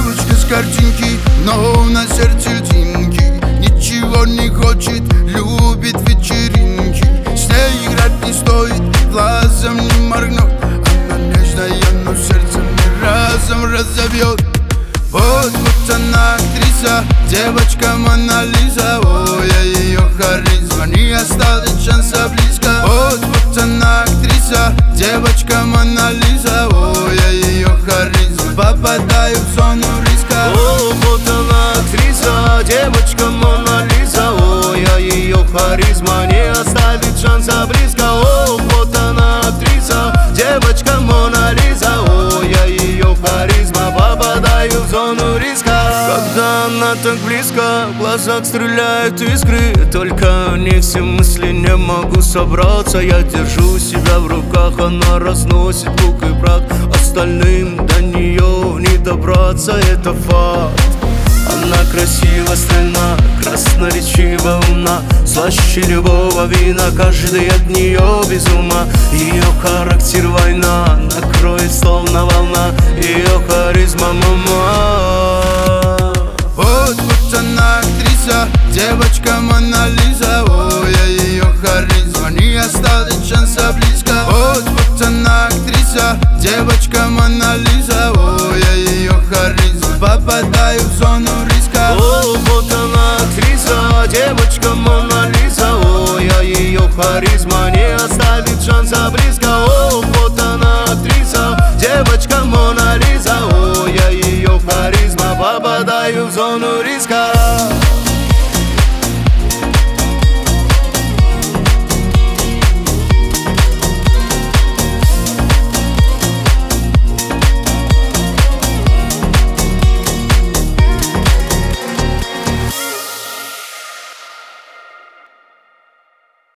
Девочка с картинки, но на сердце льдинки. Ничего не хочет, любит вечеринки. С ней играть не стоит, глазом не моргнуть. Она нежная, но сердце не разом разобьет. Вот она актриса, девочка Мона Лиза. Ой, ее харизма, не осталось шанса близко. Вот она актриса, девочка Мона Лиза. Ой, ее харизма, попадаю в зону риска. О, вот она актриса, девочка Мона Лиза. Ой, ее харизма, не оставит шанса близко. О, вот она актриса, девочка Мона Лиза. Ой, ее харизма, попадаю в зону риска. Когда она так близко, в глазах стреляют искры. Только не все мысли, не могу собраться. Я держу себя в руках, она разносит пух и прах. Остальным до нее не добраться, это факт. Она красива, стройна, красноречива, умна. Слаще любого вина, каждый от нее без ума. Ее характер война, накроет словно волна. Ее харизма мама. Вот она актриса, девочка Мона Лиза. Ой, ее харизма, не осталось шанса близко. Вот она актриса, девочка Мона Лиза. Ой, ее харизма, попадаю в зону риска. О, вот она актриса, девочка Мона Лиза. Ой, ее харизма, не оставит шанса близко. О, вот она актриса, девочка Мона Лиза. Ой, ее харизма, попадаю в зону риска.